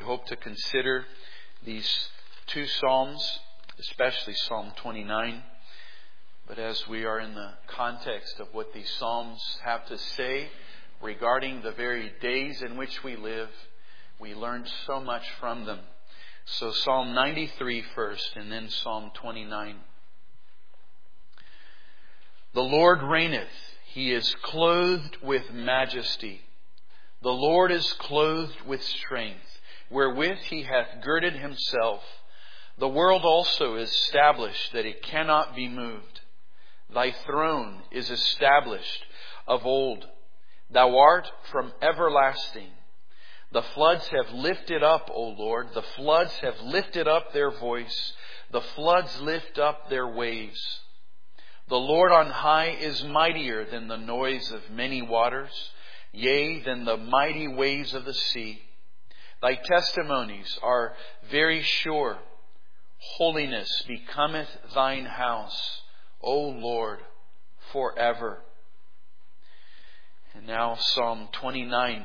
hope to consider these two Psalms, especially Psalm 29. But as we are in the context of what these Psalms have to say regarding the very days in which we live, we learn so much from them. So Psalm 93 first, and then Psalm 29. The Lord reigneth. He is clothed with majesty. The Lord is clothed with strength, wherewith He hath girded Himself. The world also is established, that it cannot be moved. Thy throne is established of old. Thou art from everlasting. The floods have lifted up, O Lord. The floods have lifted up their voice. The floods lift up their waves. The Lord on high is mightier than the noise of many waters, yea, than the mighty waves of the sea. Thy testimonies are very sure. Holiness becometh thine house, O Lord, forever. And now Psalm 29,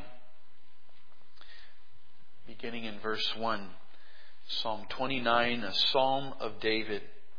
beginning in verse 1. Psalm 29, a psalm of David.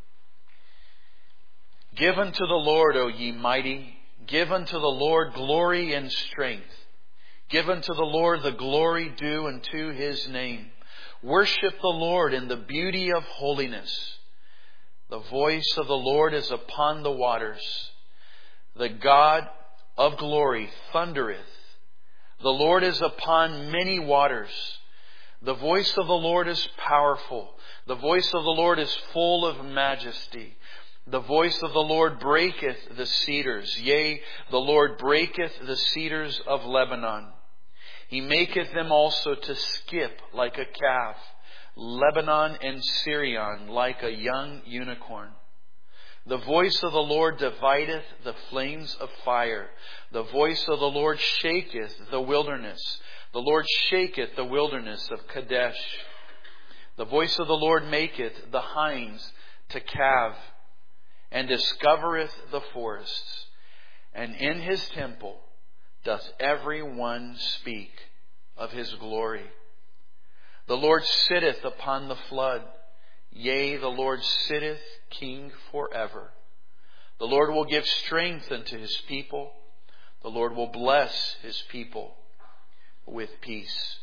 Give unto the Lord, O ye mighty, give unto the Lord glory and strength. Give unto the Lord the glory due unto His name. Worship the Lord in the beauty of holiness. The voice of the Lord is upon the waters. The God of glory thundereth. The Lord is upon many waters. The voice of the Lord is powerful. The voice of the Lord is full of majesty. The voice of the Lord breaketh the cedars. Yea, the Lord breaketh the cedars of Lebanon. He maketh them also to skip like a calf. Lebanon and Syrian like a young unicorn. The voice of the Lord divideth the flames of fire. The voice of the Lord shaketh the wilderness. The Lord shaketh the wilderness of Kadesh. The voice of the Lord maketh the hinds to calve, and discovereth the forests. And in His temple doth every one speak of His glory. The Lord sitteth upon the flood. Yea, the Lord sitteth King forever. The Lord will give strength unto His people. The Lord will bless His people with peace.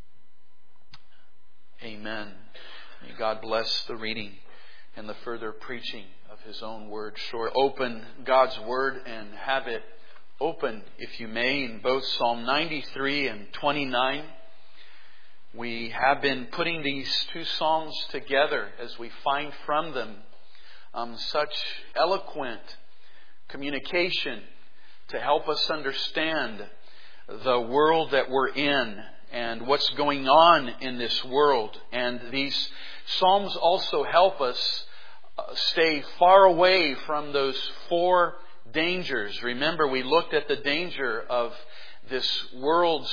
Amen. May God bless the reading and the further preaching of His own word. Sure, open God's word and have it open, if you may, in both Psalm 93 and 29. We have been putting these two Psalms together as we find from them such eloquent communication to help us understand the world that we're in and what's going on in this world. And these Psalms also help us stay far away from those four dangers. Remember, we looked at the danger of this world's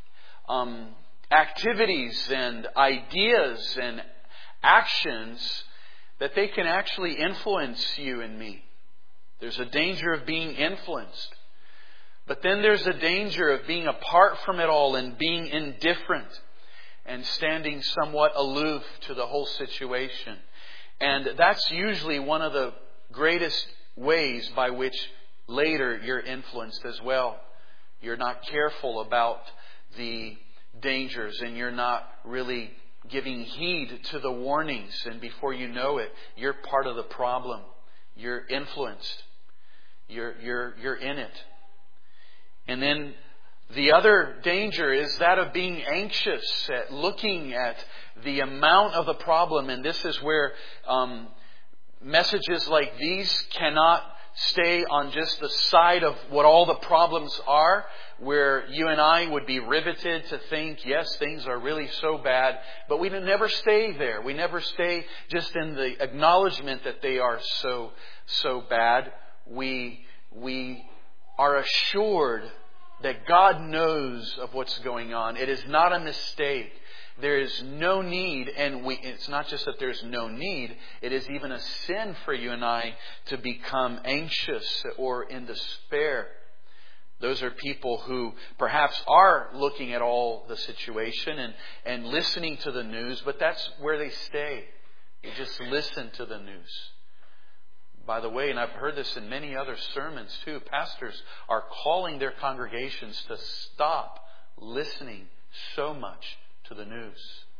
activities and ideas and actions, that they can actually influence you and me. There's a danger of being influenced. But then there's a danger of being apart from it all and being indifferent and standing somewhat aloof to the whole situation. And that's usually one of the greatest ways by which later you're influenced as well. You're not careful about the dangers and you're not really giving heed to the warnings. And before you know it, you're part of the problem. You're influenced. You're in it. And then the other danger is that of being anxious at looking at the amount of the problem. And this is where messages like these cannot stay on just the side of what all the problems are, where you and I would be riveted to think, yes, things are really so bad, but we never stay there. We never stay just in the acknowledgement that they are so bad. We are assured that God knows of what's going on. It is not a mistake. There is no need, and it's not just that there's no need, it is even a sin for you and I to become anxious or in despair. Those are people who perhaps are looking at all the situation and listening to the news, but that's where they stay. They just listen to the news. By the way, and I've heard this in many other sermons too, pastors are calling their congregations to stop listening so much to the news.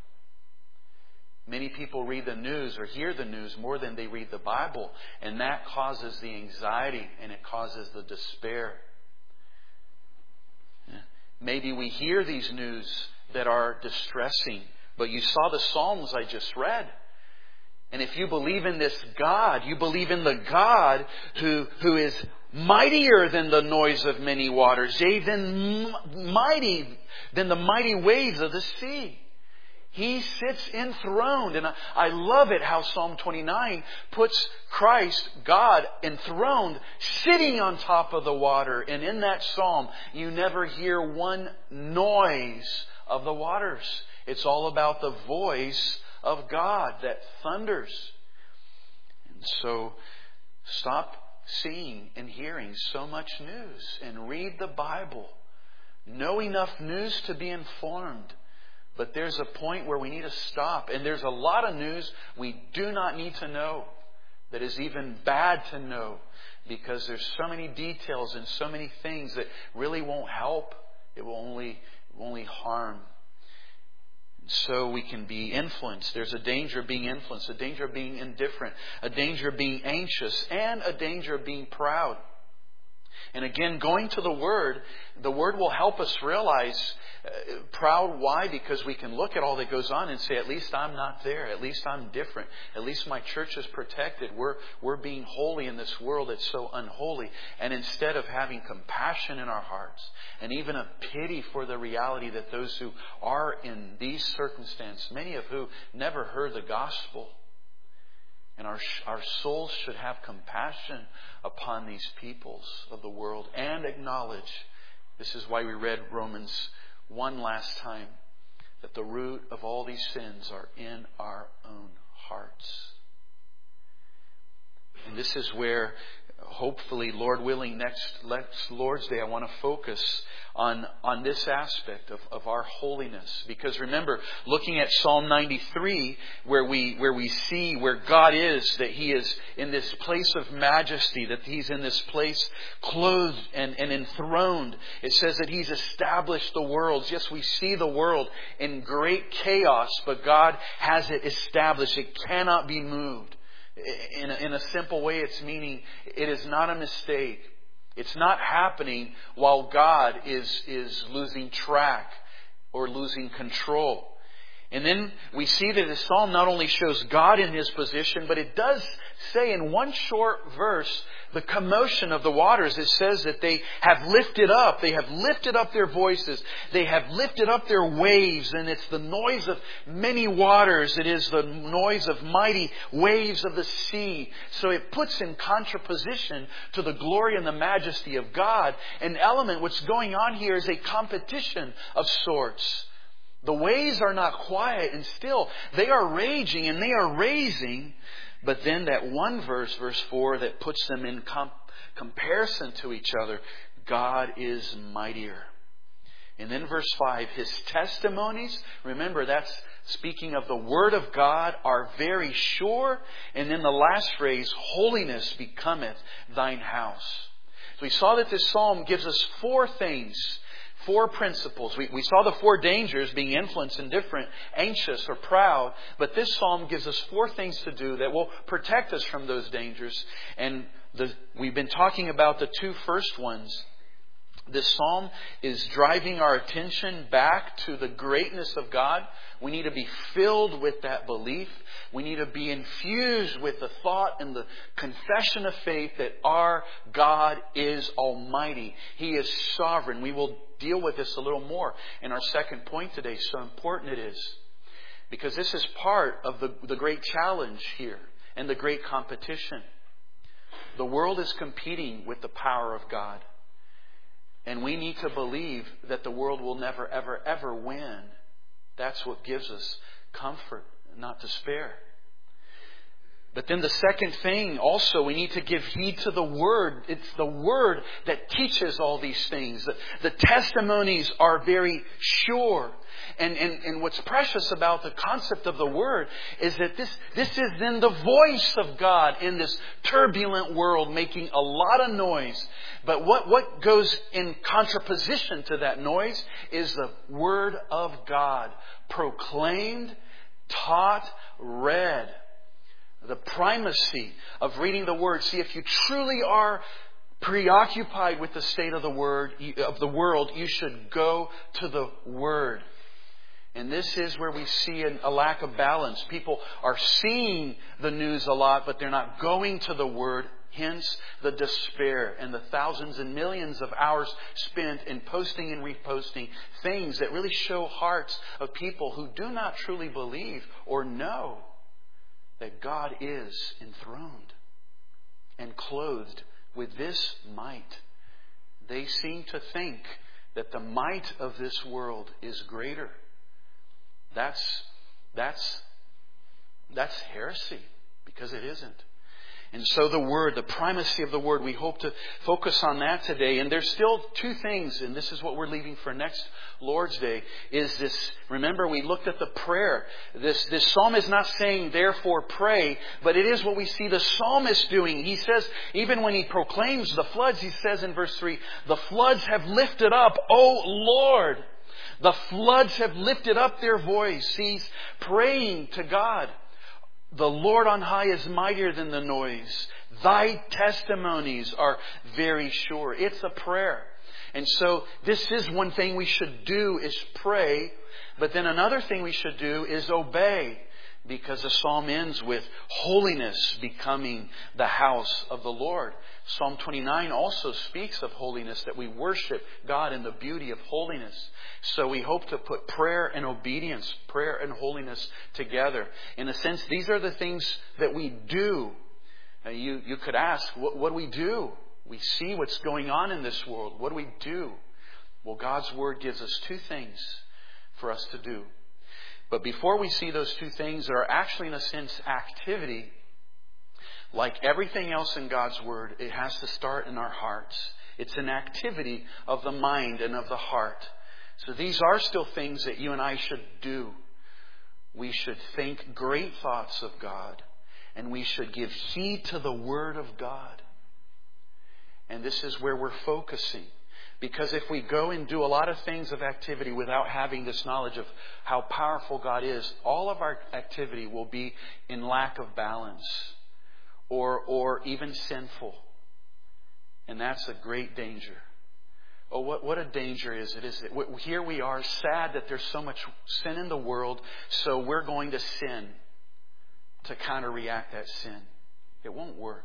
Many people read the news or hear the news more than they read the Bible, and that causes the anxiety and it causes the despair. Maybe we hear these news that are distressing, but you saw the Psalms I just read. And if you believe in this God, you believe in the God who is mightier than the noise of many waters, yea, than the mighty waves of the sea. He sits enthroned. And I love it how Psalm 29 puts Christ, God, enthroned, sitting on top of the water. And in that psalm, you never hear one noise of the waters. It's all about the voice of God that thunders. And so, stop seeing and hearing so much news and read the Bible. Know enough news to be informed. But there's a point where we need to stop. And there's a lot of news we do not need to know. That is even bad to know. Because there's so many details and so many things that really won't help. It will only harm. So we can be influenced. There's a danger of being influenced. A danger of being indifferent. A danger of being anxious. And a danger of being proud. And again, going to the Word will help us realize proud. Why? Because we can look at all that goes on and say, at least I'm not there. At least I'm different. At least my church is protected. We're being holy in this world that's so unholy. And instead of having compassion in our hearts and even a pity for the reality that those who are in these circumstances, many of who never heard the gospel, and our souls should have compassion upon these peoples of the world and acknowledge, this is why we read Romans 1 last time, that the root of all these sins are in our own hearts. And this is where, hopefully, Lord willing, next Lord's Day, I want to focus on this aspect of our holiness. Because remember, looking at Psalm 93, where we see where God is, that He is in this place of majesty, that He's in this place clothed and enthroned. It says that He's established the worlds. Yes, we see the world in great chaos, but God has it established. It cannot be moved. In a simple way, it's meaning it is not a mistake. It's not happening while God is losing track or losing control. And then we see that the psalm not only shows God in His position, but it does say in one short verse the commotion of the waters. It says that they have lifted up their voices. They have lifted up their waves, and it's the noise of many waters. It is the noise of mighty waves of the sea. So it puts in contraposition to the glory and the majesty of God an element. What's going on here is a competition of sorts. The waves are not quiet and still. They are raging and they are raising. But then that one verse, verse 4, that puts them in comparison to each other. God is mightier. And then verse 5, His testimonies, remember that's speaking of the Word of God, are very sure. And then the last phrase, holiness becometh thine house. So we saw that this psalm gives us four things. Four principles. We saw the four dangers, being influenced, indifferent, anxious, or proud. But this psalm gives us four things to do that will protect us from those dangers. And we've been talking about the two first ones. This psalm is driving our attention back to the greatness of God. We need to be filled with that belief. We need to be infused with the thought and the confession of faith that our God is almighty. He is sovereign. We will deal with this a little more in our second point today. So important it is. Because this is part of the great challenge here and the great competition. The world is competing with the power of God. And we need to believe that the world will never, ever, ever win. That's what gives us comfort, not despair. But then the second thing also, we need to give heed to the Word. It's the Word that teaches all these things. The testimonies are very sure. And what's precious about the concept of the Word is that this is then the voice of God in this turbulent world, making a lot of noise. But what goes in contraposition to that noise is the Word of God, proclaimed, taught, read. The primacy of reading the Word. See, if you truly are preoccupied with the state of the world, you should go to the Word. And this is where we see a lack of balance. People are seeing the news a lot, but they're not going to the Word. Hence the despair and the thousands and millions of hours spent in posting and reposting things that really show hearts of people who do not truly believe or know that God is enthroned and clothed with this might. They seem to think that the might of this world is greater. That's heresy, because it isn't. And so the Word, the primacy of the Word, we hope to focus on that today. And there's still two things, and this is what we're leaving for next Lord's Day, is this. Remember, we looked at the prayer. This psalm is not saying, therefore pray, but it is what we see the psalmist doing. He says, even when he proclaims the floods, he says in verse 3, the floods have lifted up, O Lord. The floods have lifted up their voice. He's praying to God. The Lord on high is mightier than the noise. Thy testimonies are very sure. It's a prayer. And so this is one thing we should do, is pray. But then another thing we should do is obey. Because the psalm ends with holiness becoming the house of the Lord. Psalm 29 also speaks of holiness, that we worship God in the beauty of holiness. So we hope to put prayer and obedience, prayer and holiness together. In a sense, these are the things that we do. You could ask, what do we do? We see what's going on in this world. What do we do? Well, God's Word gives us two things for us to do. But before we see those two things that are actually, in a sense, activity, like everything else in God's Word, it has to start in our hearts. It's an activity of the mind and of the heart. So these are still things that you and I should do. We should think great thoughts of God. And we should give heed to the Word of God. And this is where we're focusing. Because if we go and do a lot of things of activity without having this knowledge of how powerful God is, all of our activity will be in lack of balance or even sinful. And that's a great danger. Oh, what a danger is it? Here we are, sad that there's so much sin in the world, so we're going to sin to counter-react that sin. It won't work.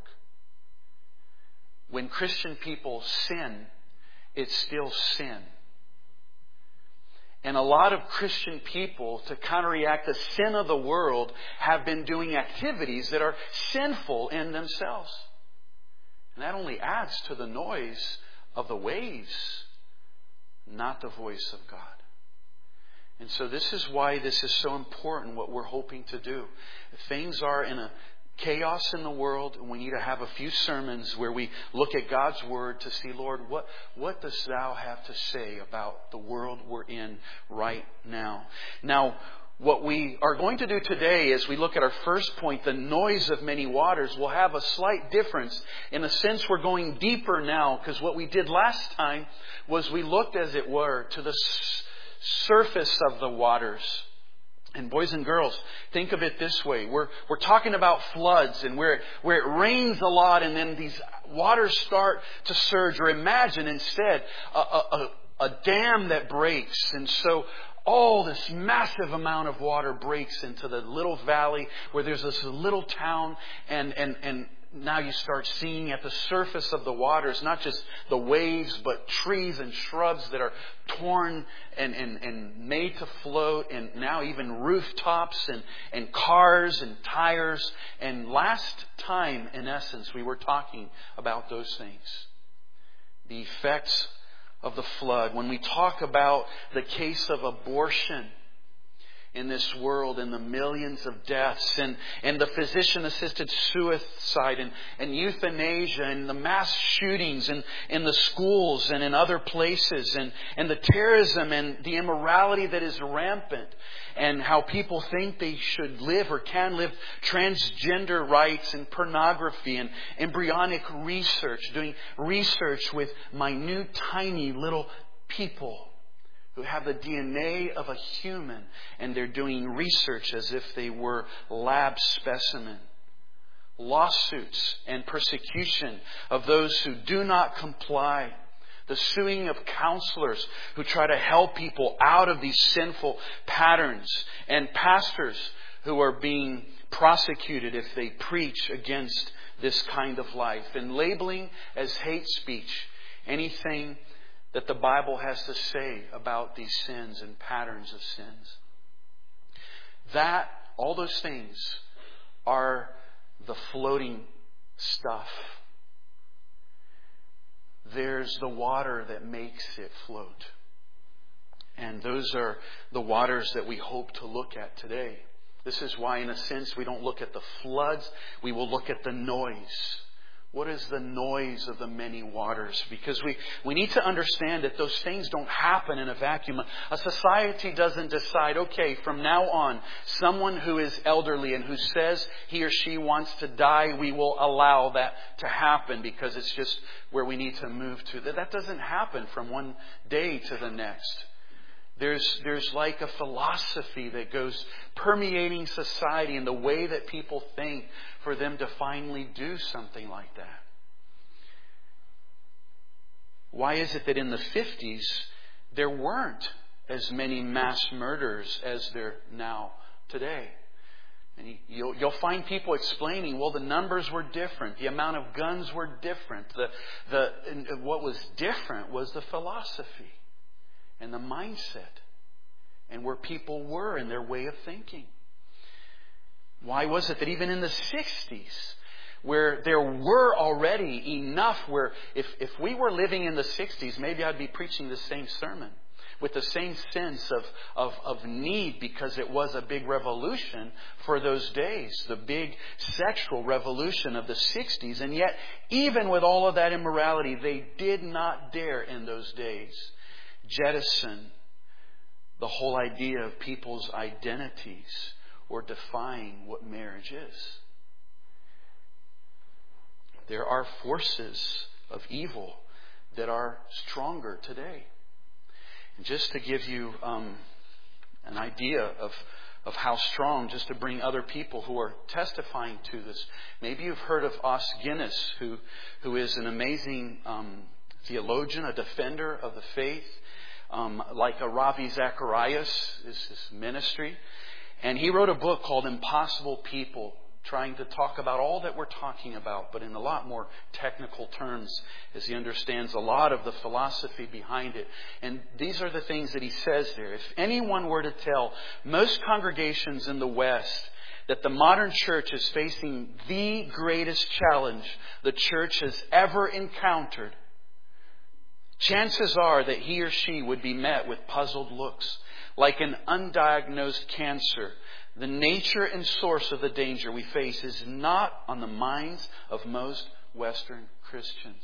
When Christian people sin, it's still sin. And a lot of Christian people, to counteract the sin of the world, have been doing activities that are sinful in themselves. And that only adds to the noise of the waves, not the voice of God. And so this is why this is so important, what we're hoping to do. Things are in a chaos in the world, and we need to have a few sermons where we look at God's Word to see, Lord, what dost Thou have to say about the world we're in right now? Now, what we are going to do today as we look at our first point, the noise of many waters, will have a slight difference. In a sense, we're going deeper now, because what we did last time was we looked, as it were, to the surface of the waters. And boys and girls, think of it this way. We're talking about floods and where it rains a lot and then these waters start to surge. Or imagine instead a dam that breaks. And so all this massive amount of water breaks into the little valley where there's this little town, and now you start seeing at the surface of the waters not just the waves, but trees and shrubs that are torn and made to float, and now even rooftops and cars and tires. And last time, in essence, we were talking about those things. The effects of the flood. When we talk about the case of abortion in this world, and the millions of deaths, and the physician-assisted suicide, and euthanasia, and the mass shootings in the schools and in other places, and the terrorism and the immorality that is rampant, and how people think they should live or can live, transgender rights and pornography and embryonic research, doing research with minute, tiny little people who have the DNA of a human, and they're doing research as if they were lab specimen. Lawsuits and persecution of those who do not comply. The suing of counselors who try to help people out of these sinful patterns. And pastors who are being prosecuted if they preach against this kind of life. And labeling as hate speech anything that the Bible has to say about these sins and patterns of sins. That, all those things are the floating stuff. There's the water that makes it float. And those are the waters that we hope to look at today. This is why, in a sense, we don't look at the floods. We will look at the noise. What is the noise of the many waters? Because we need to understand that those things don't happen in a vacuum. A society doesn't decide, okay, from now on, someone who is elderly and who says he or she wants to die, we will allow that to happen because it's just where we need to move to. That doesn't happen from one day to the next. There's like a philosophy that goes permeating society and the way that people think for them to finally do something like that. Why is it that in the 50s there weren't as many mass murders as there now today? And you'll find people explaining, well, the numbers were different, the amount of guns were different. What was different was the philosophy and the mindset and where people were in their way of thinking. Why was it that even in the 60s, where there were already enough, where if we were living in the 60s, maybe I'd be preaching the same sermon with the same sense of need, because it was a big revolution for those days, the big sexual revolution of the 60s. And yet, even with all of that immorality, they did not dare in those days jettison the whole idea of people's identities or define what marriage is. There are forces of evil that are stronger today. And just to give you an idea of how strong, just to bring other people who are testifying to this. Maybe you've heard of Os Guinness, who is an amazing theologian, a defender of the faith. Like a Ravi Zacharias is his ministry. And he wrote a book called Impossible People, trying to talk about all that we're talking about, but in a lot more technical terms, as he understands a lot of the philosophy behind it. And these are the things that he says there. If anyone were to tell most congregations in the West that the modern church is facing the greatest challenge the church has ever encountered, chances are that he or she would be met with puzzled looks. Like an undiagnosed cancer, the nature and source of the danger we face is not on the minds of most Western Christians.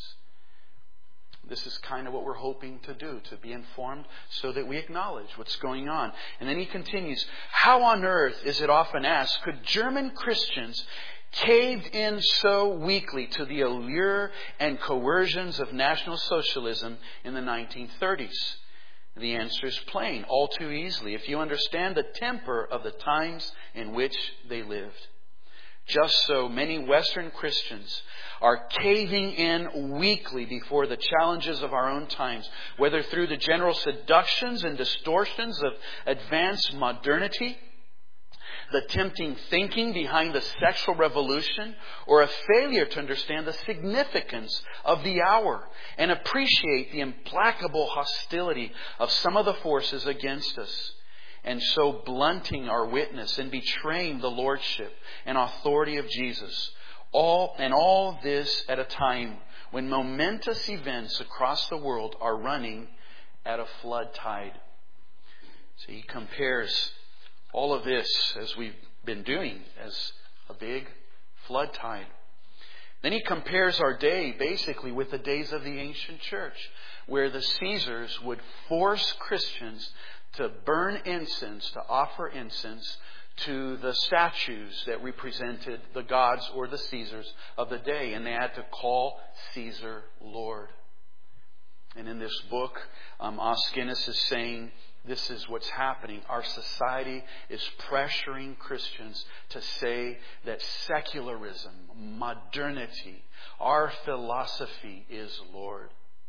This is kind of what we're hoping to do, to be informed so that we acknowledge what's going on. And then he continues, how on earth, is it often asked, could German Christians caved in so weakly to the allure and coercions of National Socialism in the 1930s? The answer is plain, all too easily, if you understand the temper of the times in which they lived. Just so many Western Christians are caving in weakly before the challenges of our own times, whether through the general seductions and distortions of advanced modernity, the tempting thinking behind the sexual revolution, or a failure to understand the significance of the hour and appreciate the implacable hostility of some of the forces against us, and so blunting our witness and betraying the lordship and authority of Jesus. All this at a time when momentous events across the world are running at a flood tide. So he compares All of this, as we've been doing, as a big flood tide. Then he compares our day basically with the days of the ancient church, where the Caesars would force Christians to burn incense, to offer incense to the statues that represented the gods or the Caesars of the day. And they had to call Caesar Lord. And in this book, Os Guinness is saying, this is what's happening. Our society is pressuring Christians to say that secularism, modernity, our philosophy is Lord.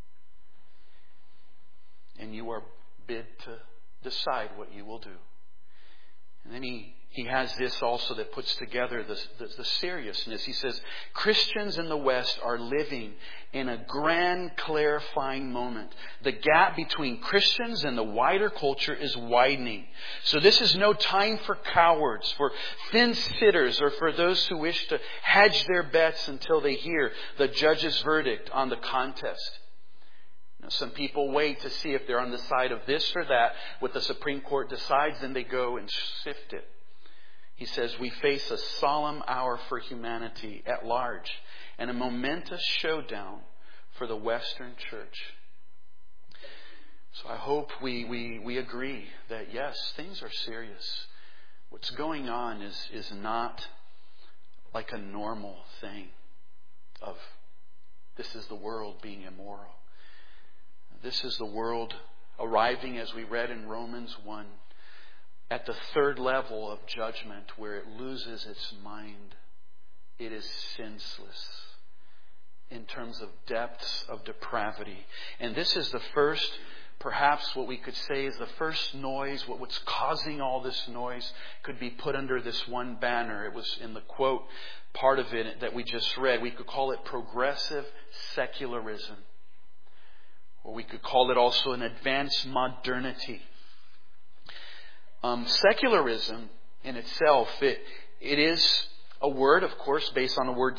And you are bid to decide what you will do. And then he has this also that puts together the seriousness. He says, Christians in the West are living in a grand clarifying moment. The gap between Christians and the wider culture is widening. So this is no time for cowards, for thin-sitters, or for those who wish to hedge their bets until they hear the judge's verdict on the contest. Some people wait to see if they're on the side of this or that. What the Supreme Court decides, then they go and sift it. He says, we face a solemn hour for humanity at large and a momentous showdown for the Western church. So I hope we agree that yes, things are serious. What's going on is not like a normal thing of this is the world being immoral. This is the world arriving, as we read in Romans 1, at the third level of judgment where it loses its mind. It is senseless in terms of depths of depravity. And this is the first, perhaps what we could say is the first noise, what's causing all this noise could be put under this one banner. It was in the quote, part of it that we just read. We could call it progressive secularism. Or we could call it also an advanced modernity. Secularism in itself, it is a word, of course, based on the word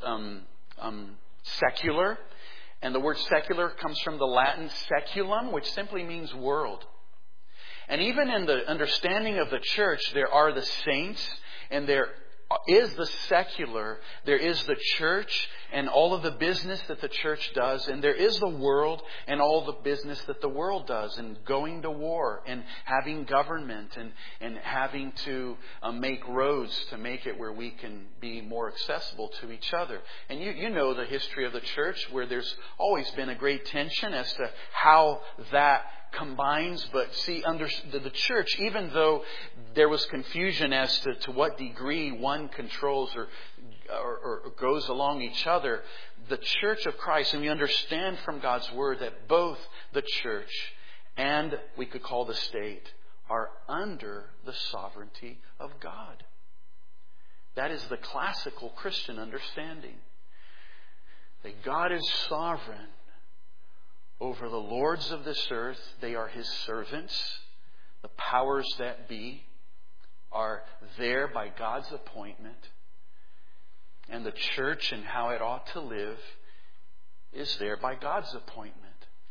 secular. And the word secular comes from the Latin seculum, which simply means world. And even in the understanding of the church, there are the saints and there is the secular, there is the church and all of the business that the church does, and there is the world and all the business that the world does, and going to war and having government and having to make roads to make it where we can be more accessible to each other. And you know the history of the church, where there's always been a great tension as to how that combines. But see, under the church, even though there was confusion as to what degree one controls or goes along each other, the Church of Christ, and we understand from God's Word that both the church and we could call the state are under the sovereignty of God. That is the classical Christian understanding. That God is sovereign over the lords of this earth. They are His servants. The powers that be are there by God's appointment. And the church and how it ought to live is there by God's appointment.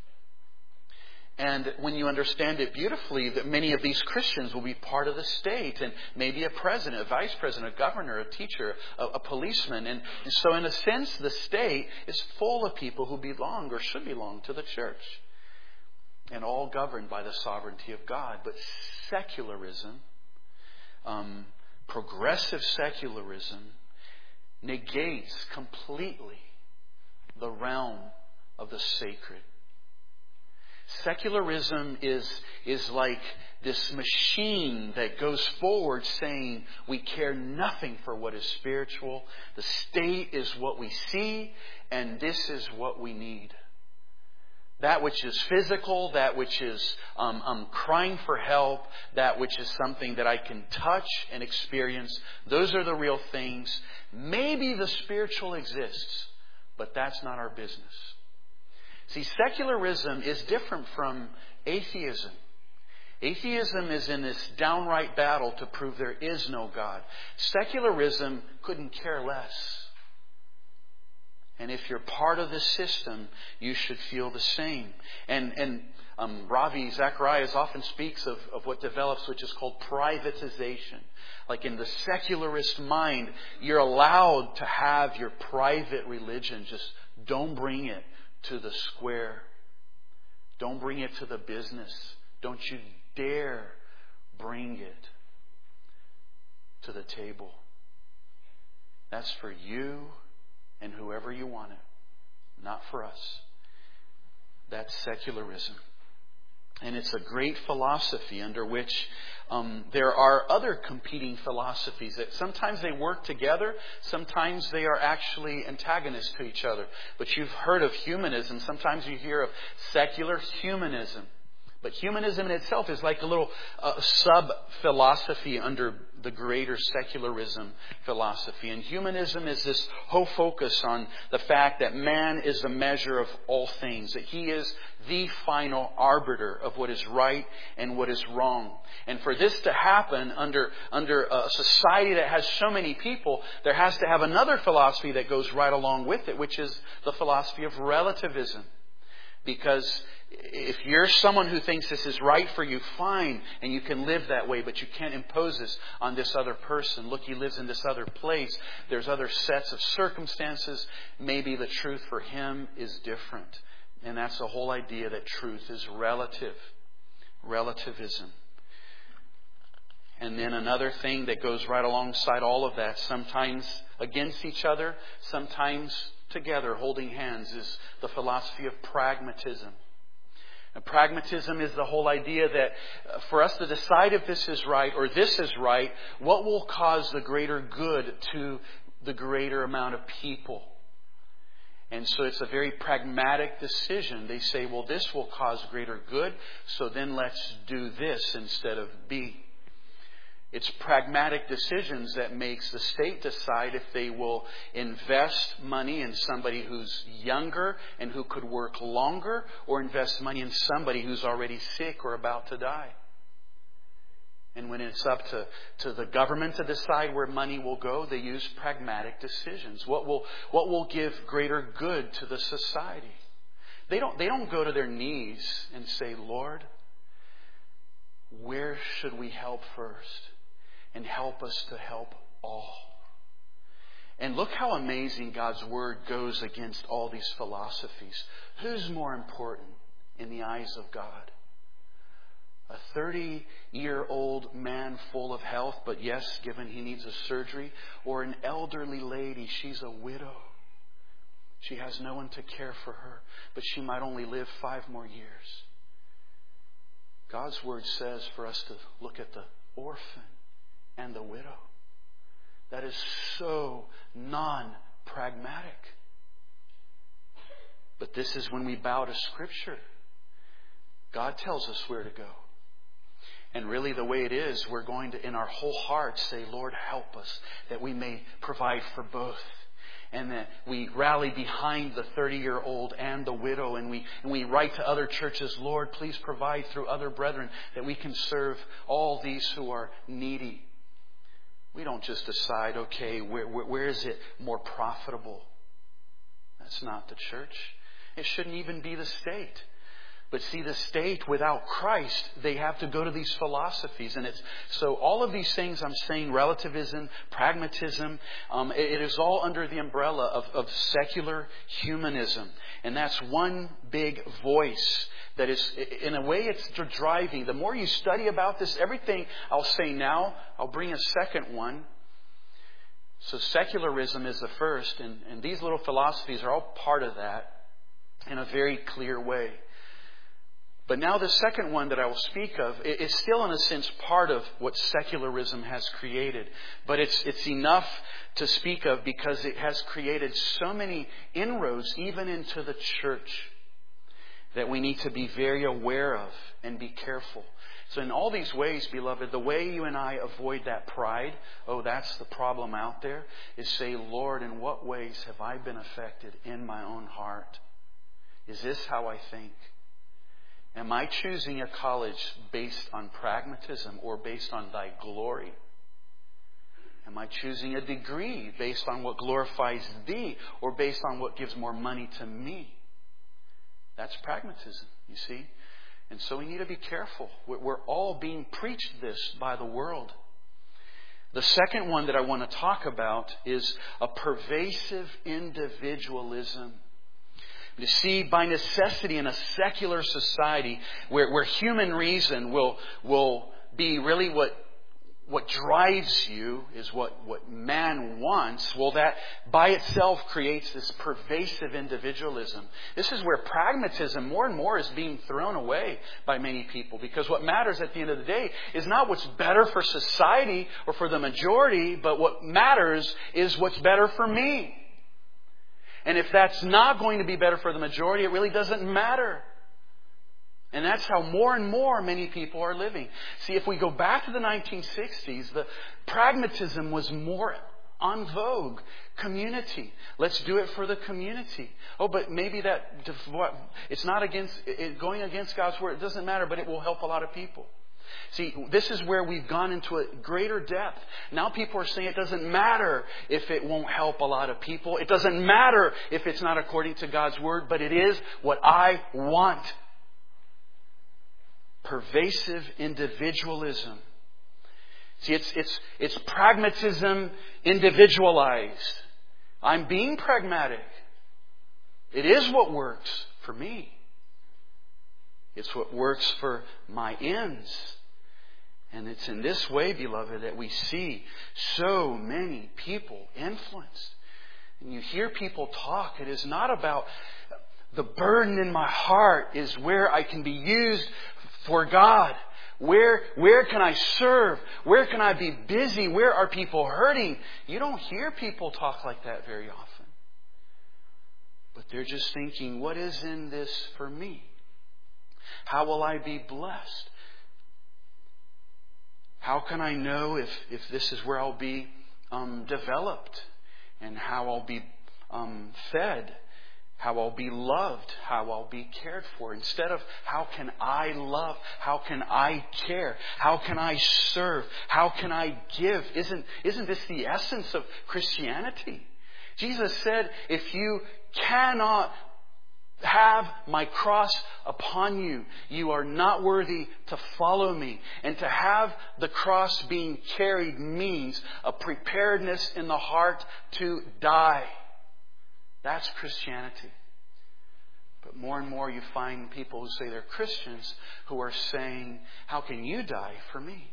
And when you understand it beautifully, that many of these Christians will be part of the state, and maybe a president, a vice president, a governor, a teacher, a policeman. And so in a sense, the state is full of people who belong or should belong to the church. And all governed by the sovereignty of God. But secularism, progressive secularism, negates completely the realm of the sacred. Secularism is like this machine that goes forward saying we care nothing for what is spiritual. The state is what we see, and this is what we need. That which is physical, that which is crying for help, that which is something that I can touch and experience, those are the real things. Maybe the spiritual exists, but that's not our business. See, secularism is different from atheism. Atheism is in this downright battle to prove there is no God. Secularism couldn't care less. And if you're part of this system, you should feel the same. And Ravi Zacharias often speaks of what develops, which is called privatization. Like in the secularist mind, you're allowed to have your private religion. Just don't bring it to the square. Don't bring it to the business. Don't you dare bring it to the table. That's for you and whoever you want it, not for us. That's secularism. And it's a great philosophy under which there are other competing philosophies that sometimes they work together, sometimes they are actually antagonists to each other. But you've heard of humanism. Sometimes you hear of secular humanism. But humanism in itself is like a little sub-philosophy under the greater secularism philosophy. And humanism is this whole focus on the fact that man is the measure of all things, that he is the final arbiter of what is right and what is wrong. And for this to happen under a society that has so many people, there has to have another philosophy that goes right along with it, which is the philosophy of relativism. Because if you're someone who thinks this is right for you, fine, and you can live that way, but you can't impose this on this other person. Look, he lives in this other place. There's other sets of circumstances. Maybe the truth for him is different. And that's the whole idea that truth is relative. Relativism. And then another thing that goes right alongside all of that, sometimes against each other, sometimes together, holding hands, is the philosophy of pragmatism. And pragmatism is the whole idea that for us to decide if this is right or this is right, what will cause the greater good to the greater amount of people? And so it's a very pragmatic decision. They say, well, this will cause greater good, so then let's do this instead of B. It's pragmatic decisions that makes the state decide if they will invest money in somebody who's younger and who could work longer, or invest money in somebody who's already sick or about to die. And when it's up to the government to decide where money will go, they use pragmatic decisions. What will give greater good to the society? They don't go to their knees and say, Lord, where should we help first? And help us to help all. And look how amazing God's Word goes against all these philosophies. Who's more important in the eyes of God? A 30-year-old man full of health, but yes, given he needs a surgery, or an elderly lady, she's a widow. She has no one to care for her, but she might only live 5 more years. God's Word says for us to look at the orphan and the widow. That is so non-pragmatic. But this is when we bow to Scripture. God tells us where to go. And really the way it is, we're going to, in our whole hearts, say, Lord, help us, that we may provide for both. And that we rally behind the 30-year-old and the widow. And we write to other churches, Lord, please provide through other brethren that we can serve all these who are needy. We don't just decide, okay, where is it more profitable? That's not the church. It shouldn't even be the state. But see, the state without Christ, they have to go to these philosophies. And so all of these things I'm saying, relativism, pragmatism, it is all under the umbrella of secular humanism. And that's one big voice that is, in a way, it's driving. The more you study about this, everything I'll say now, I'll bring a second one. So secularism is the first, and these little philosophies are all part of that in a very clear way. But now the second one that I will speak of is still in a sense part of what secularism has created. But it's enough to speak of because it has created so many inroads even into the church that we need to be very aware of and be careful. So in all these ways, beloved, the way you and I avoid that pride, that's the problem out there, is say, Lord, in what ways have I been affected in my own heart? Is this how I think? Am I choosing a college based on pragmatism or based on thy glory? Am I choosing a degree based on what glorifies thee or based on what gives more money to me? That's pragmatism, you see. And so we need to be careful. We're all being preached this by the world. The second one that I want to talk about is a pervasive individualism. You see, by necessity in a secular society where human reason will be really what drives you is what man wants, well, that by itself creates this pervasive individualism. This is where pragmatism more and more is being thrown away by many people, because what matters at the end of the day is not what's better for society or for the majority, but what matters is what's better for me. And if that's not going to be better for the majority, it really doesn't matter. And that's how more and more many people are living. See, if we go back to the 1960s, the pragmatism was more en vogue. Community. Let's do it for the community. Oh, but maybe it's not going against God's word. It doesn't matter, but it will help a lot of people. See, this is where we've gone into a greater depth. Now people are saying it doesn't matter if it won't help a lot of people. It doesn't matter if it's not according to God's word, but it is what I want. Pervasive individualism. See, it's pragmatism individualized. I'm being pragmatic. It is what works for me. It's what works for my ends. And it's in this way, beloved, that we see so many people influenced. And you hear people talk. It is not about the burden in my heart is where I can be used for God. Where can I serve? Where can I be busy? Where are people hurting? You don't hear people talk like that very often. But they're just thinking, what is in this for me? How will I be blessed? How can I know if this is where I'll be developed? And how I'll be fed? How I'll be loved? How I'll be cared for? Instead of how can I love? How can I care? How can I serve? How can I give? Isn't this the essence of Christianity? Jesus said, if you cannot have my cross upon you, you are not worthy to follow me. And to have the cross being carried means a preparedness in the heart to die. That's Christianity. But more and more you find people who say they're Christians who are saying, how can you die for me?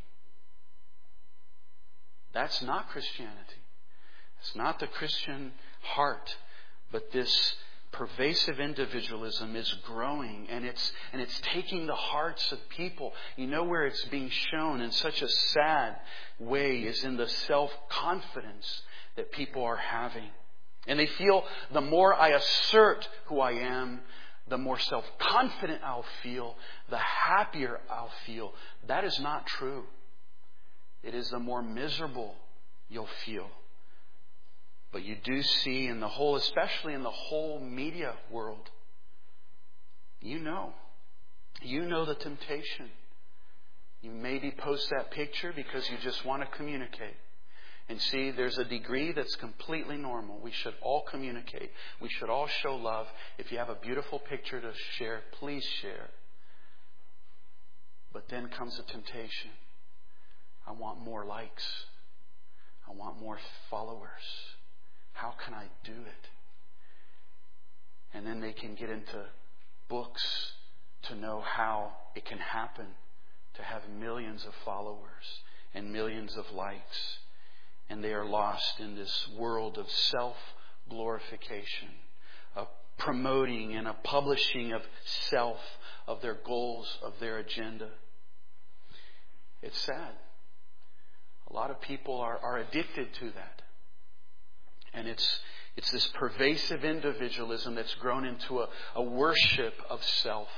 That's not Christianity. It's not the Christian heart. But this pervasive individualism is growing, and it's taking the hearts of people. You know where it's being shown in such a sad way is in the self-confidence that people are having. And they feel the more I assert who I am, the more self-confident I'll feel, the happier I'll feel. That is not true. It is the more miserable you'll feel. But you do see in the whole, especially in the whole media world, you know the temptation. You maybe post that picture because you just want to communicate. And see, there's a degree that's completely normal. We should all communicate. We should all show love. If you have a beautiful picture to share, please share. But then comes a temptation. I want more likes. I want more followers. How can I do it? And then they can get into books to know how it can happen, to have millions of followers and millions of likes. And they are lost in this world of self-glorification, a promoting and a publishing of self, of their goals, of their agenda. It's sad. A lot of people are addicted to that. And it's this pervasive individualism that's grown into a worship of self.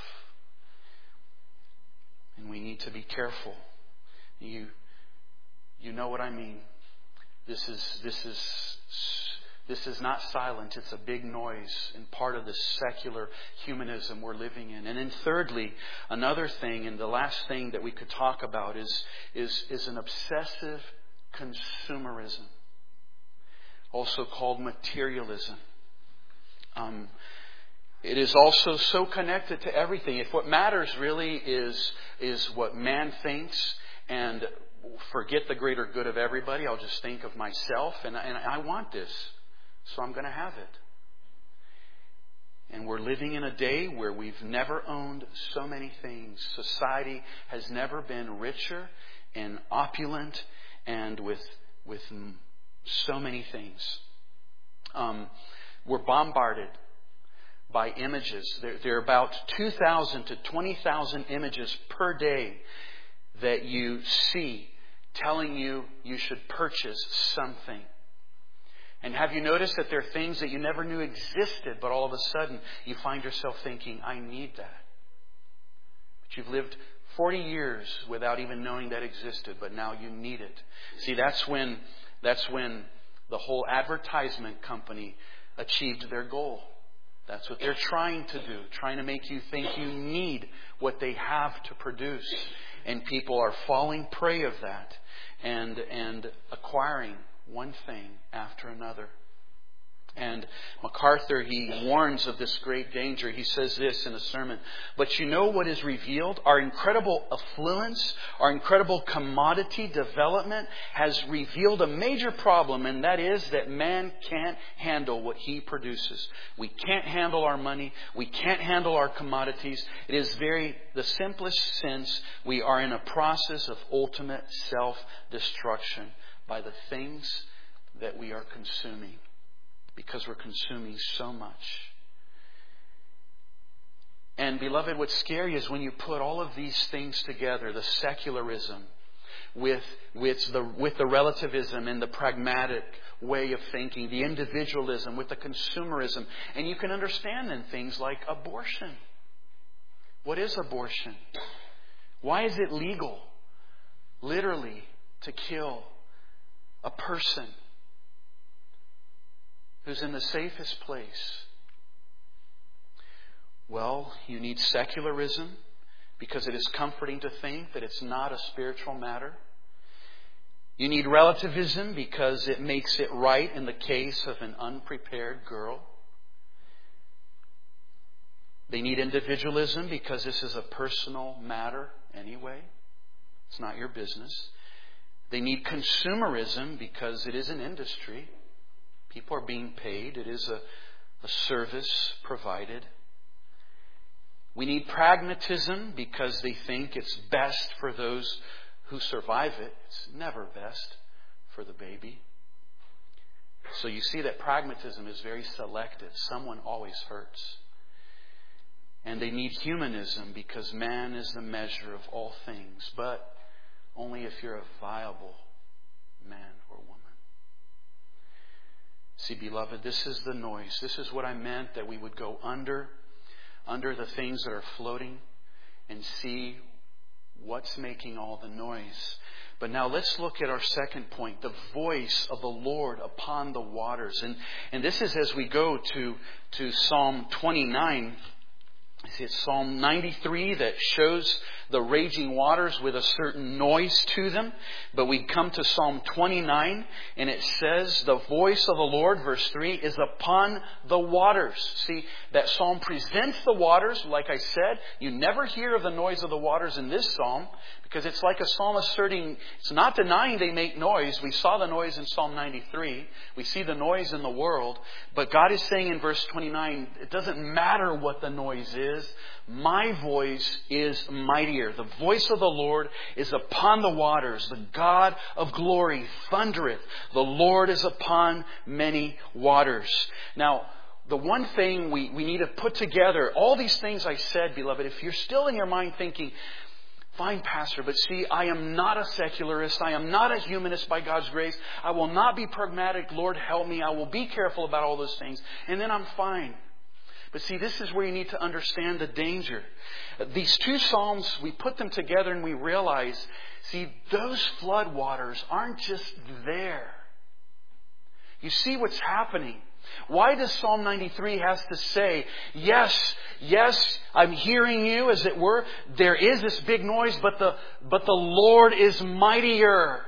And we need to be careful. You know what I mean. This is not silent. It's a big noise and part of the secular humanism we're living in. And then thirdly, another thing, and the last thing that we could talk about is an obsessive consumerism, also called materialism. it is also so connected to everything. If what matters really is what man thinks, and forget the greater good of everybody, I'll just think of myself, and I want this, so I'm going to have it. And we're living in a day where we've never owned so many things. Society has never been richer and opulent and with so many things. We're bombarded by images. There are about 2,000 to 20,000 images per day that you see telling you should purchase something. And have you noticed that there are things that you never knew existed, but all of a sudden you find yourself thinking, I need that. But you've lived 40 years without even knowing that existed, but now you need it. See, that's when the whole advertisement company achieved their goal. That's what they're trying to do, trying to make you think you need what they have to produce. And people are falling prey of that and acquiring one thing after another. And MacArthur, he warns of this great danger. He says this in a sermon. But you know what is revealed? Our incredible affluence, our incredible commodity development has revealed a major problem, and that is that man can't handle what he produces. We can't handle our money. We can't handle our commodities. It is the simplest sense, we are in a process of ultimate self-destruction by the things that we are consuming. Because we're consuming so much. And beloved, what's scary is when you put all of these things together, the secularism with the relativism and the pragmatic way of thinking, the individualism with the consumerism, and you can understand then things like abortion. What is abortion? Why is it legal, literally, to kill a person who's in the safest place? Well, you need secularism because it is comforting to think that it's not a spiritual matter. You need relativism because it makes it right in the case of an unprepared girl. They need individualism because this is a personal matter anyway. It's not your business. They need consumerism because it is an industry. People are being paid. It is a service provided. We need pragmatism because they think it's best for those who survive it. It's never best for the baby. So you see that pragmatism is very selective. Someone always hurts. And they need humanism because man is the measure of all things, but only if you're a viable man or woman. See, beloved, this is the noise. This is what I meant, that we would go under the things that are floating and see what's making all the noise. But now let's look at our second point, the voice of the Lord upon the waters. And this is as we go to Psalm 29. I see it's Psalm 93 that shows the raging waters with a certain noise to them. But we come to Psalm 29 and it says, the voice of the Lord, verse 3, is upon the waters. See, that psalm presents the waters. Like I said, you never hear of the noise of the waters in this psalm because it's like a psalm asserting, it's not denying they make noise. We saw the noise in Psalm 93. We see the noise in the world. But God is saying in verse 29, it doesn't matter what the noise is. My voice is mightier. The voice of the Lord is upon the waters. The God of glory thundereth. The Lord is upon many waters. Now, the one thing we need to put together, all these things I said, beloved, if you're still in your mind thinking, fine, Pastor, but see, I am not a secularist. I am not a humanist by God's grace. I will not be pragmatic. Lord, help me. I will be careful about all those things. And then I'm fine. But see, this is where you need to understand the danger. These two Psalms, we put them together and we realize, see, those flood waters aren't just there. You see what's happening. Why does Psalm 93 has to say, yes, I'm hearing you, as it were. There is this big noise, but the Lord is mightier.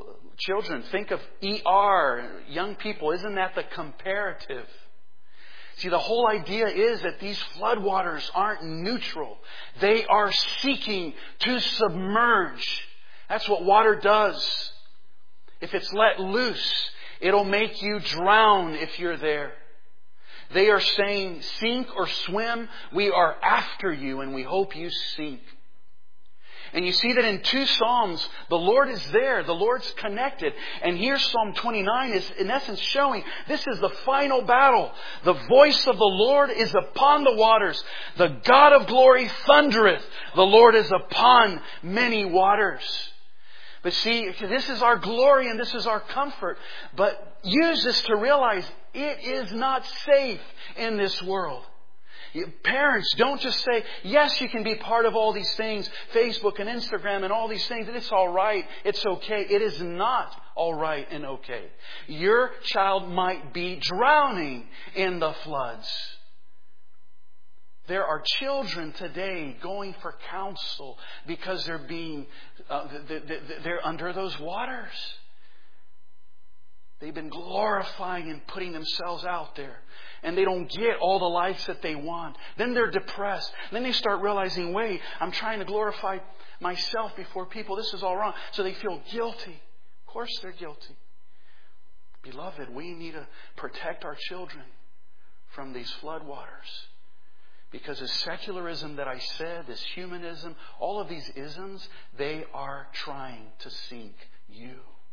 Children, think of ER. Young people, isn't that the comparative? See, the whole idea is that these floodwaters aren't neutral. They are seeking to submerge. That's what water does. If it's let loose, it'll make you drown if you're there. They are saying, sink or swim, we are after you and we hope you sink. And you see that in 2 Psalms, the Lord is there. The Lord's connected. And here Psalm 29 is in essence showing this is the final battle. The voice of the Lord is upon the waters. The God of glory thundereth. The Lord is upon many waters. But see, this is our glory and this is our comfort. But use this to realize it is not safe in this world. Parents, don't just say, yes, you can be part of all these things, Facebook and Instagram and all these things, and it's all right, it's okay. It is not all right and okay. Your child might be drowning in the floods. There are children today going for counsel because they're under those waters. They've been glorifying and putting themselves out there. And they don't get all the likes that they want. Then they're depressed. Then they start realizing, wait, I'm trying to glorify myself before people. This is all wrong. So they feel guilty. Of course they're guilty. Beloved, we need to protect our children from these floodwaters. Because this secularism that I said, this humanism, all of these isms, they are trying to sink you.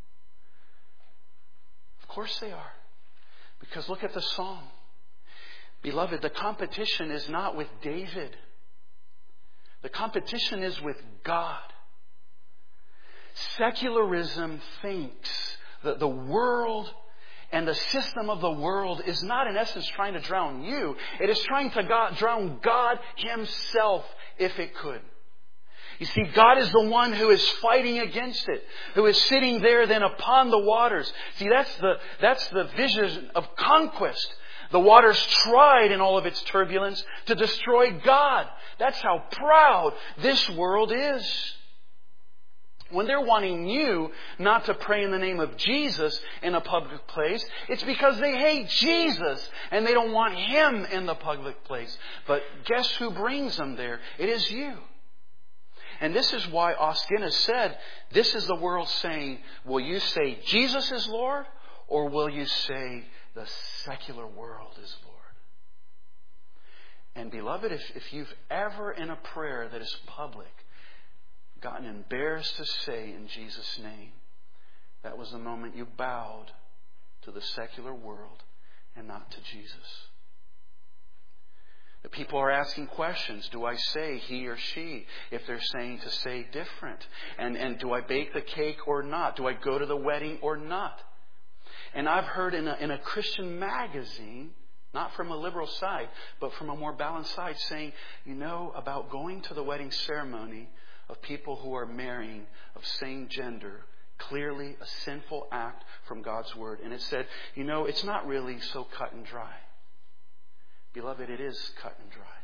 Of course they are. Because look at the psalm. Beloved, the competition is not with David. The competition is with God. Secularism thinks that the world and the system of the world is not in essence trying to drown you. It is trying to drown God Himself if it could. You see, God is the one who is fighting against it, who is sitting there then upon the waters. See, that's the vision of conquest. The waters tried in all of its turbulence to destroy God. That's how proud this world is. When they're wanting you not to pray in the name of Jesus in a public place, it's because they hate Jesus and they don't want Him in the public place. But guess who brings them there? It is you. And this is why Os Guinness said, this is the world saying, will you say Jesus is Lord, or will you say the secular world is Lord? And beloved, if you've ever in a prayer that is public gotten embarrassed to say in Jesus' name, that was the moment you bowed to the secular world and not to Jesus. The people are asking questions. Do I say he or she? If they're saying to say different. And do I bake the cake or not? Do I go to the wedding or not? And I've heard in a Christian magazine, not from a liberal side, but from a more balanced side, saying, about going to the wedding ceremony of people who are marrying of same gender, clearly a sinful act from God's Word. And it said, it's not really so cut and dry. Beloved, it is cut and dry.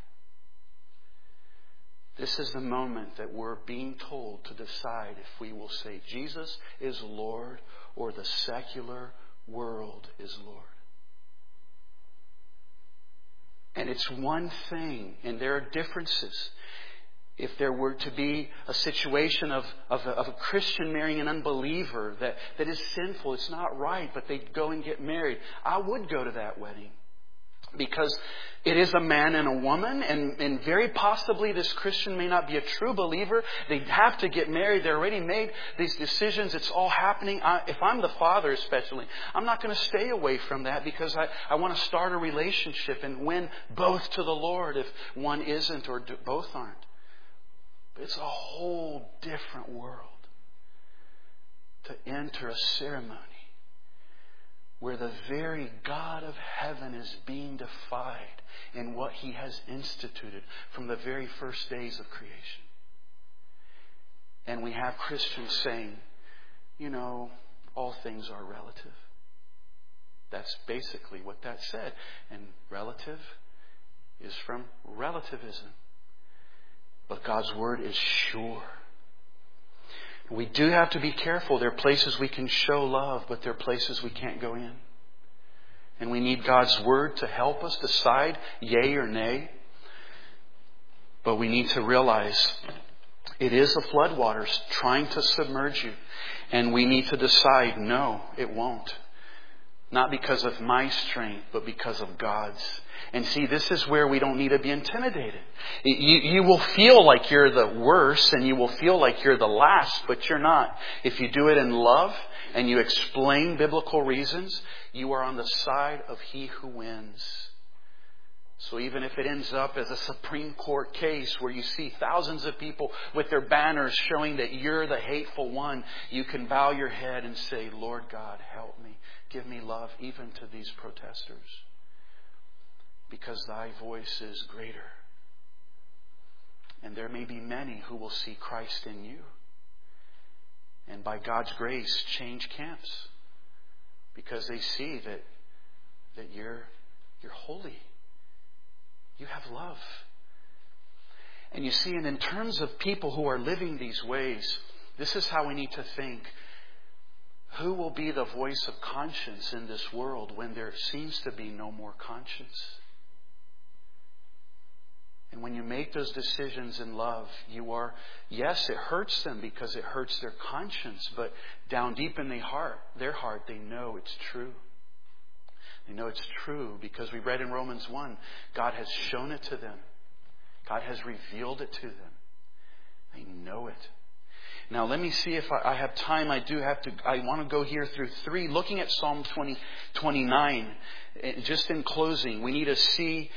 This is the moment that we're being told to decide if we will say Jesus is Lord or the secular world is Lord. And it's one thing, and there are differences. If there were to be a situation of a Christian marrying an unbeliever that is sinful, it's not right, but they go and get married, I would go to that wedding. Because it is a man and a woman, and very possibly this Christian may not be a true believer. They have to get married. They're already made these decisions. It's all happening. If I'm the father especially, I'm not going to stay away from that because I want to start a relationship and win both to the Lord if one isn't or both aren't. But it's a whole different world to enter a ceremony where the very God of heaven is being defied in what He has instituted from the very first days of creation. And we have Christians saying, all things are relative. That's basically what that said. And relative is from relativism. But God's Word is sure. We do have to be careful. There are places we can show love, but there are places we can't go in. And we need God's Word to help us decide yea or nay. But we need to realize it is the floodwaters trying to submerge you. And we need to decide, no, it won't. Not because of my strength, but because of God's. And see, this is where we don't need to be intimidated. You will feel like you're the worst and you will feel like you're the last, but you're not. If you do it in love and you explain biblical reasons, you are on the side of He who wins. So even if it ends up as a Supreme Court case where you see thousands of people with their banners showing that you're the hateful one, you can bow your head and say, Lord God, help me. Give me love even to these protesters. Because thy voice is greater. And there may be many who will see Christ in you. And by God's grace, change camps. Because they see that you're holy. You have love. And you see, and in terms of people who are living these ways, this is how we need to think. Who will be the voice of conscience in this world when there seems to be no more conscience? And when you make those decisions in love, yes, it hurts them because it hurts their conscience, but down deep in their heart, they know it's true. They know it's true because we read in Romans 1, God has shown it to them. God has revealed it to them. They know it. Now let me see if I have time. I want to go here through 3, looking at Psalm 29. Just in closing, we need to see...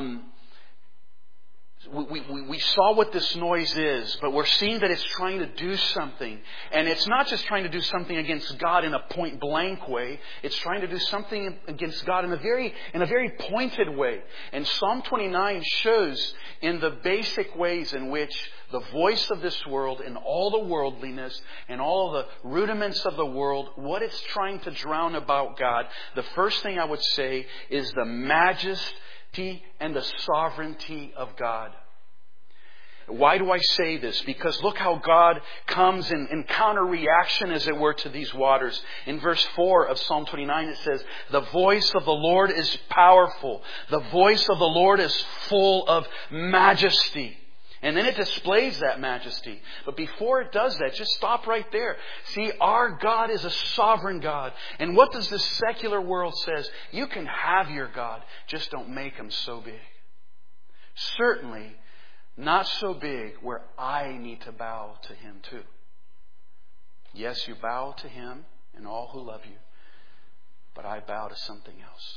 We saw what this noise is, but we're seeing that it's trying to do something. And it's not just trying to do something against God in a point blank way. It's trying to do something against God in a very pointed way. And Psalm 29 shows in the basic ways in which the voice of this world and all the worldliness and all the rudiments of the world, what it's trying to drown about God. The first thing I would say is the majesty and the sovereignty of God. Why do I say this? Because look how God comes in counter-reaction, as it were, to these waters. In verse 4 of Psalm 29 it says, the voice of the Lord is powerful. The voice of the Lord is full of majesty. And then it displays that majesty. But before it does that, just stop right there. See, our God is a sovereign God. And what does this secular world says? You can have your God, just don't make Him so big. Certainly not so big where I need to bow to Him too. Yes, you bow to Him and all who love you. But I bow to something else.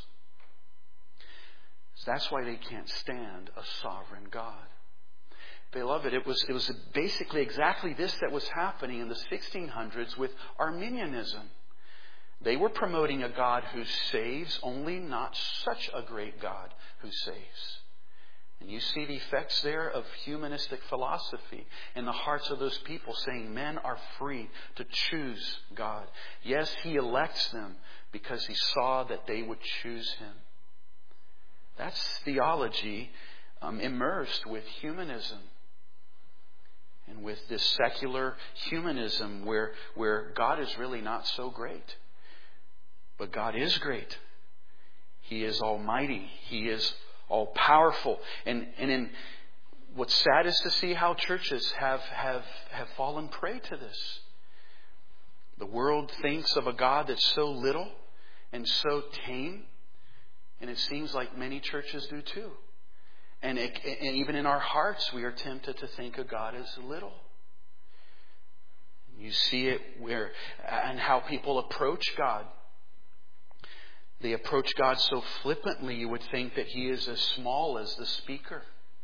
So that's why they can't stand a sovereign God. Beloved, it was basically exactly this that was happening in the 1600s with Arminianism. They were promoting a God who saves, only not such a great God who saves. And you see the effects there of humanistic philosophy in the hearts of those people, saying men are free to choose God. Yes, He elects them because He saw that they would choose Him. That's theology immersed with humanism. And with this secular humanism where God is really not so great. But God is great. He is almighty. He is all powerful. And in what's sad is to see how churches have fallen prey to this. The world thinks of a God that's so little and so tame. And it seems like many churches do too. And even in our hearts, we are tempted to think of God as little. You see it and how people approach God. They approach God so flippantly, you would think that He is as small as the speaker.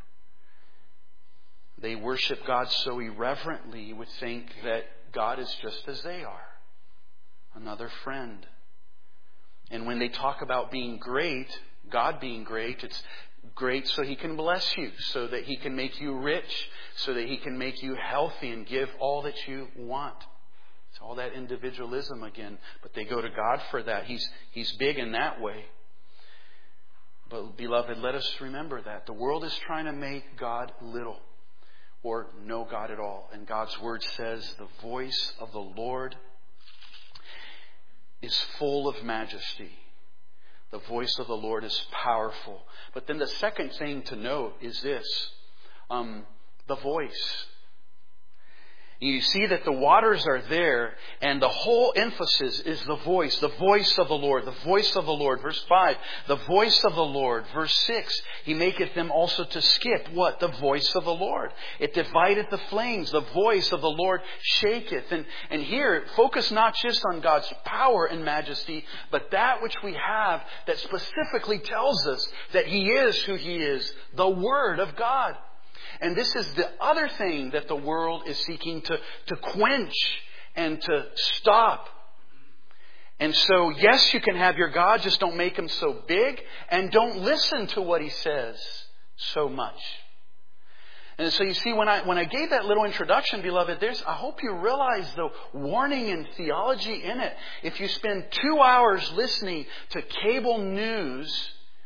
They worship God so irreverently, you would think that God is just as they are. Another friend. And when they talk about being great, God being great, it's great so He can bless you, so that He can make you rich, so that He can make you healthy and give all that you want. It's all that individualism again. But they go to God for that. He's big in that way. But beloved, let us remember that. The world is trying to make God little or no God at all. And God's Word says the voice of the Lord is full of majesty. The voice of the Lord is powerful. But then the second thing to note is this. The voice. You see that the waters are there, and the whole emphasis is the voice of the Lord, the voice of the Lord. Verse 5, the voice of the Lord. Verse 6, He maketh them also to skip. What? The voice of the Lord. It divideth the flames. The voice of the Lord shaketh. And here, focus not just on God's power and majesty, but that which we have that specifically tells us that He is who He is, the Word of God. And this is the other thing that the world is seeking to quench and to stop. And so, yes, you can have your God, just don't make Him so big, and don't listen to what He says so much. And so you see, when I gave that little introduction, beloved, I hope you realize the warning and theology in it. If you spend 2 hours listening to cable news,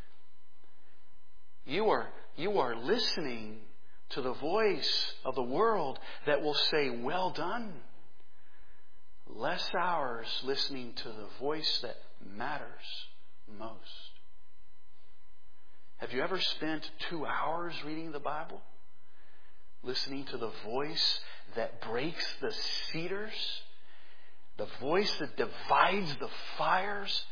you are listening to the voice of the world that will say, well done. Less hours listening to the voice that matters most. Have you ever spent 2 hours reading the Bible? Listening to the voice that breaks the cedars? The voice that divides the fires?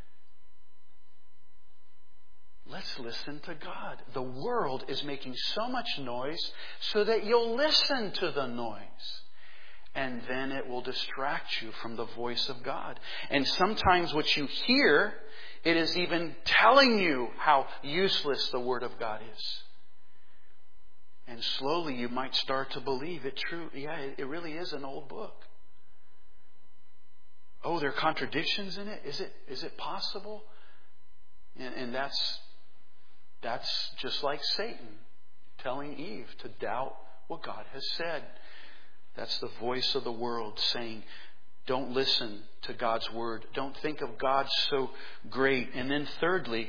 Let's listen to God. The world is making so much noise so that you'll listen to the noise. And then it will distract you from the voice of God. And sometimes what you hear, it is even telling you how useless the Word of God is. And slowly you might start to believe it true. Yeah, it really is an old book. Oh, there are contradictions in it? Is it possible? And that's just like Satan telling Eve to doubt what God has said. That's the voice of the world saying, don't listen to God's Word. Don't think of God so great. And then thirdly,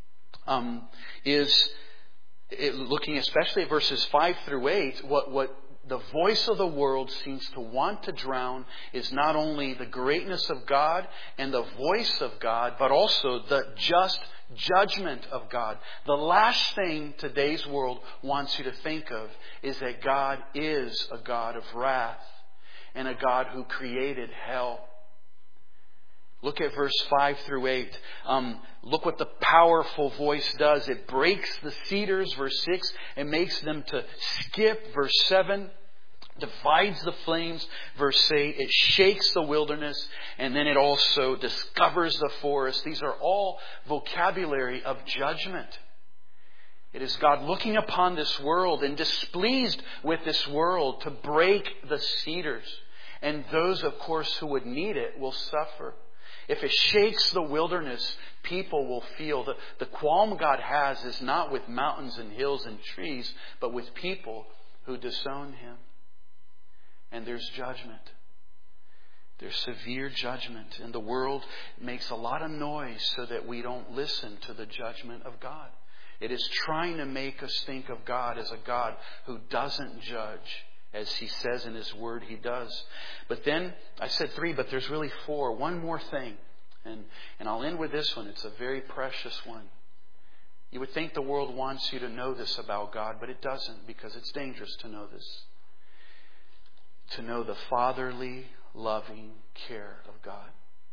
looking especially at verses 5 through 8, what the voice of the world seems to want to drown is not only the greatness of God and the voice of God, but also the just judgment of God. The last thing today's world wants you to think of is that God is a God of wrath and a God who created hell. Look at verse 5 through 8. Look what the powerful voice does. It breaks the cedars, verse 6, and makes them to skip, verse 7. Divides the flames, verse 8. It shakes the wilderness, and then it also discovers the forest. These are all vocabulary of judgment. It is God looking upon this world and displeased with this world to break the cedars. And those, of course, who would need it will suffer. If it shakes the wilderness, people will feel that the qualm God has is not with mountains and hills and trees, but with people who disown Him. And there's judgment. There's severe judgment. And the world makes a lot of noise so that we don't listen to the judgment of God. It is trying to make us think of God as a God who doesn't judge, as He says in His Word He does. But then, I said 3, but there's really 4. One more thing. And I'll end with this one. It's a very precious one. You would think the world wants you to know this about God, but it doesn't, because it's dangerous to know this. To know the fatherly, loving care of God.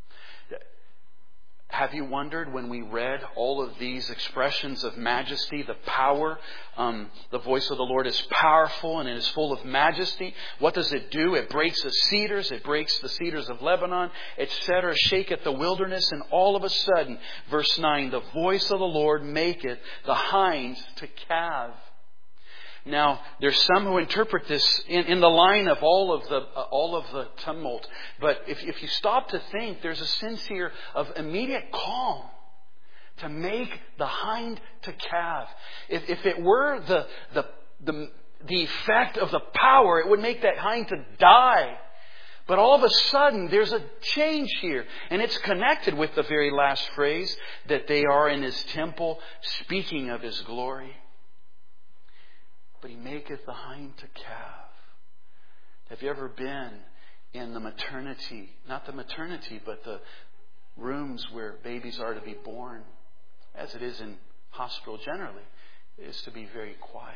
Have you wondered when we read all of these expressions of majesty, the power, the voice of the Lord is powerful and it is full of majesty. What does it do? It breaks the cedars. It breaks the cedars of Lebanon, etc. Shaketh the wilderness. And all of a sudden, verse 9, the voice of the Lord maketh the hinds to calve. Now, there's some who interpret this in the line of all of the tumult. But if you stop to think, there's a sense here of immediate calm. To make the hind to calve. If it were the effect of the power, it would make that hind to die. But all of a sudden, there's a change here. And it's connected with the very last phrase, that they are in His temple, speaking of His glory. But He maketh the hind to calve. Have you ever been in the maternity, not the maternity, but the rooms where babies are to be born? as it is in hospital generally, is to be very quiet.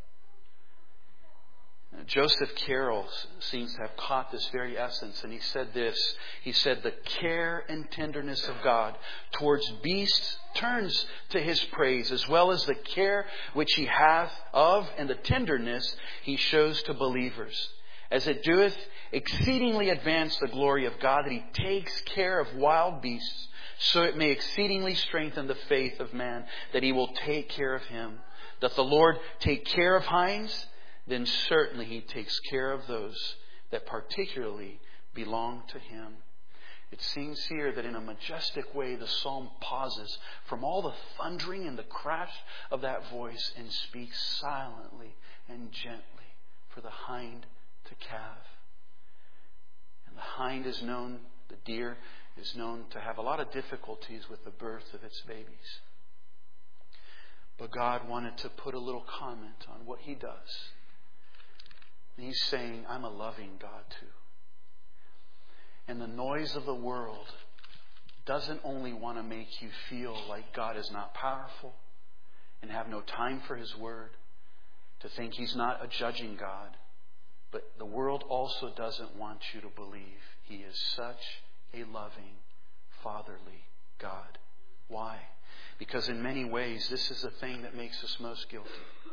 Joseph Carroll seems to have caught this very essence, and he said this. He said, the care and tenderness of God towards beasts turns to His praise, as well as the care which He hath of and the tenderness He shows to believers. As it doeth exceedingly advance the glory of God, that He takes care of wild beasts, so it may exceedingly strengthen the faith of man, that he will take care of him. Doth the Lord take care of hinds? Then certainly He takes care of those that particularly belong to Him. It seems here that in a majestic way the psalm pauses from all the thundering and the crash of that voice and speaks silently and gently for the hind to calve. And the hind is known, the deer is known to have a lot of difficulties with the birth of its babies. But God wanted to put a little comment on what He does. And He's saying, I'm a loving God too. And the noise of the world doesn't only want to make you feel like God is not powerful and have no time for His Word, to think He's not a judging God. But the world also doesn't want you to believe He is such a loving, fatherly God. Why? Because in many ways, this is the thing that makes us most guilty.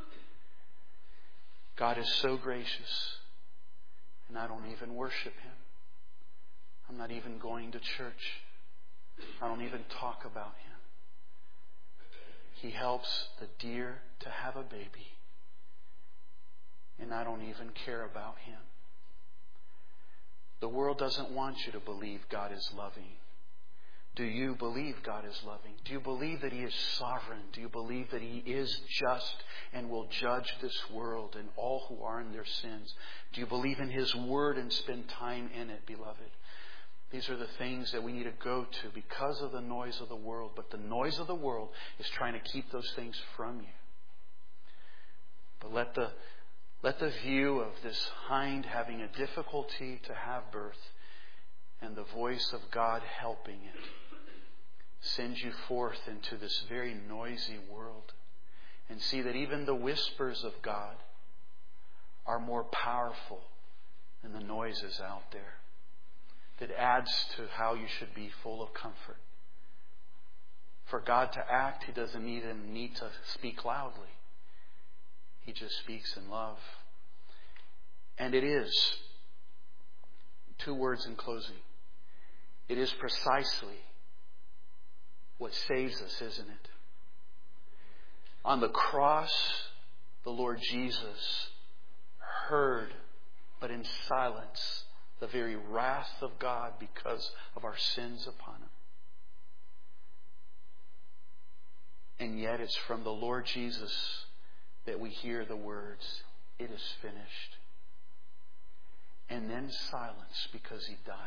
God is so gracious, and I don't even worship Him. I'm not even going to church. I don't even talk about Him. He helps the deer to have a baby, and I don't even care about Him. The world doesn't want you to believe God is loving. Do you believe God is loving? Do you believe that He is sovereign? Do you believe that He is just and will judge this world and all who are in their sins? Do you believe in His Word and spend time in it, beloved? These are the things that we need to go to because of the noise of the world. But the noise of the world is trying to keep those things from you. But let the view of this hind having a difficulty to have birth and the voice of God helping it send you forth into this very noisy world and see that even the whispers of God are more powerful than the noises out there. That adds to how you should be full of comfort. For God to act, He doesn't even need to speak loudly. He just speaks in love. And it is, 2 words in closing, it is precisely what saves us, isn't it? On the cross, the Lord Jesus heard, but in silence, the very wrath of God because of our sins upon Him. And yet it's from the Lord Jesus that we hear the words, "It is finished." And then silence because He died.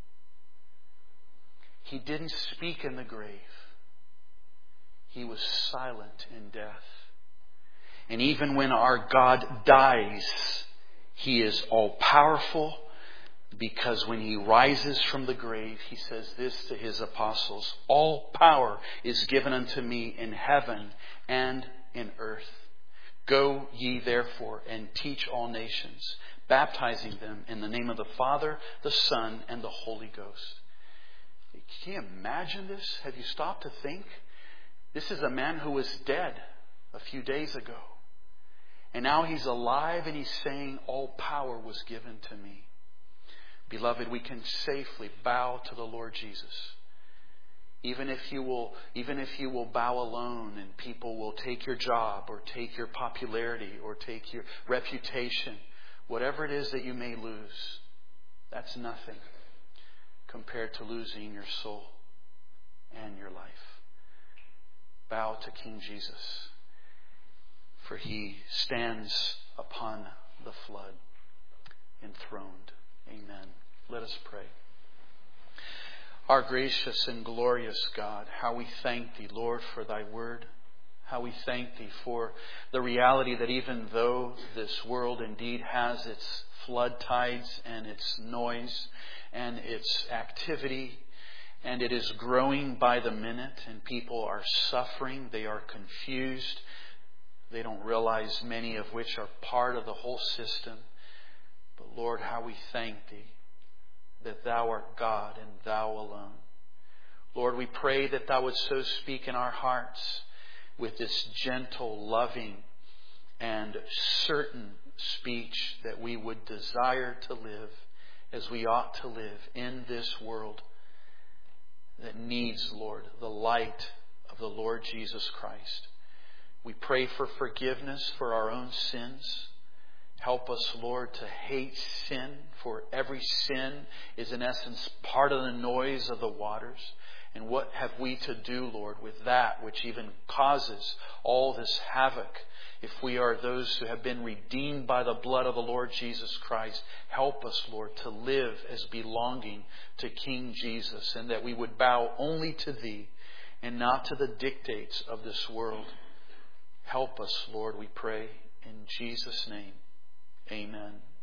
He didn't speak in the grave. He was silent in death. And even when our God dies, He is all-powerful, because when He rises from the grave, He says this to His apostles, "All power is given unto me in heaven and in earth. Go ye therefore and teach all nations, baptizing them in the name of the Father, the Son, and the Holy Ghost." Can you imagine this? Have you stopped to think? This is a man who was dead a few days ago. And now He's alive and He's saying, "All power was given to me." Beloved, we can safely bow to the Lord Jesus. Even if you will bow alone and people will take your job or take your popularity or take your reputation, whatever it is that you may lose, that's nothing compared to losing your soul and your life. Bow to King Jesus, for He stands upon the flood, enthroned. Amen. Let us pray. Our gracious and glorious God, how we thank Thee, Lord, for Thy word. How we thank Thee for the reality that even though this world indeed has its flood tides and its noise and its activity And it is growing by the minute, and people are suffering. They are confused. They don't realize many of which are part of the whole system. But Lord, how we thank Thee that Thou art God and Thou alone. Lord, we pray that Thou would so speak in our hearts with this gentle, loving, and certain speech that we would desire to live as we ought to live in this world that needs, Lord, the light of the Lord Jesus Christ. We pray for forgiveness for our own sins. Help us, Lord, to hate sin, for every sin is in essence part of the noise of the waters. And what have we to do, Lord, with that which even causes all this havoc? If we are those who have been redeemed by the blood of the Lord Jesus Christ, help us, Lord, to live as belonging to King Jesus, and that we would bow only to Thee and not to the dictates of this world. Help us, Lord, we pray, in Jesus' name. Amen.